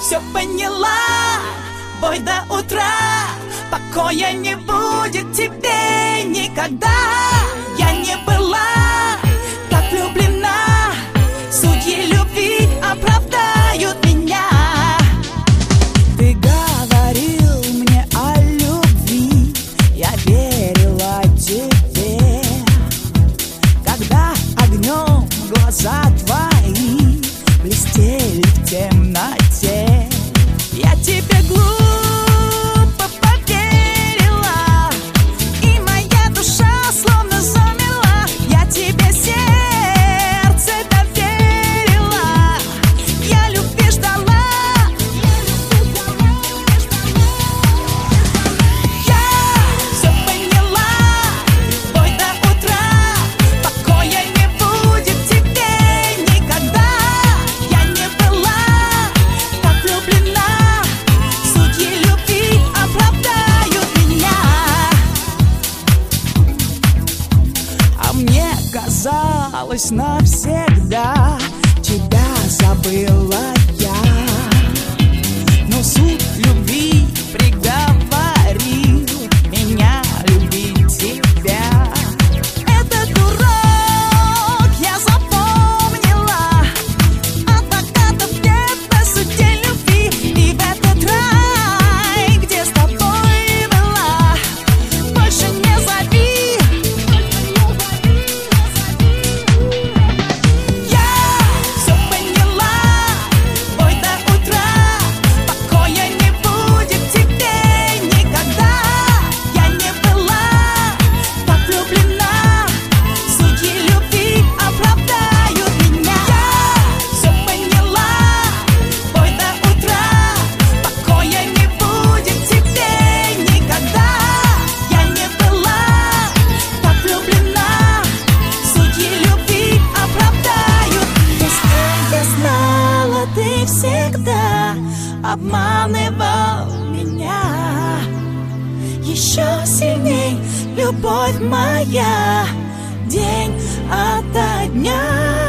все поняла. Бой до утра, покоя не будет тебе никогда. Я не была так влюблена, судьи любви оправдают меня. Ты говорил мне о любви, я верила тебе, когда огнем глаза твои блестели в темноте. Я тебе глупо поверила, и моя душа словно замерла. Я тебе сердце доверила, я любви ждала. Я все поняла, бой до утра, покоя не будет тебе никогда. Я не была так влюблена, судьи любви оправдают меня. А мне казалось, навсегда тебя забыла я, но суд любви приговорил меня любить тебя. Этот урок я запомнила, адвокатов нет на суде любви. И в этот рай, где с тобой была, больше не зови. Я все поняла, бой до утра, покоя не будет тебе никогда. Я не была так влюблена, судьи любви оправдают меня. Я все поняла, бой до утра, покоя не будет тебе никогда. Я не была так влюблена, судьи любви оправдают. Если я знала, ты всегда обманывал меня. Еще сильней, любовь моя, день ото дня.